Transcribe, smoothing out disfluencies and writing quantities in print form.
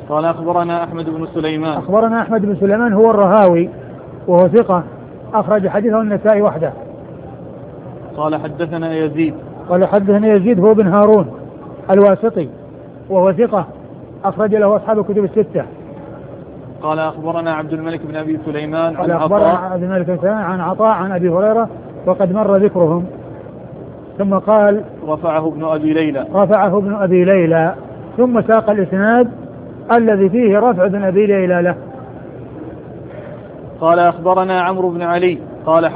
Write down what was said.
قال أخبرنا أحمد بن سليمان. أخبرنا أحمد بن سليمان هو الرهاوي وهو ثقة أخرج حديثه النسائي وحده. قال حدثنا يزيد. قال حدثنا يزيد هو بن هارون الواسطي وهو ثقة أخرج له أصحاب الكتب الستة. قال أخبرنا عبد الملك بن أبي سليمان قال أخبرنا عبد الملك بن سليمان عن عطاء عن أبي هريرة وقد مر ذكرهم. ثم قال رفعه ابن أبي ليلى ثم ساق الإسناد الذي فيه رفع ابن أبي ليلى له. قال أخبرنا عمرو بن علي قال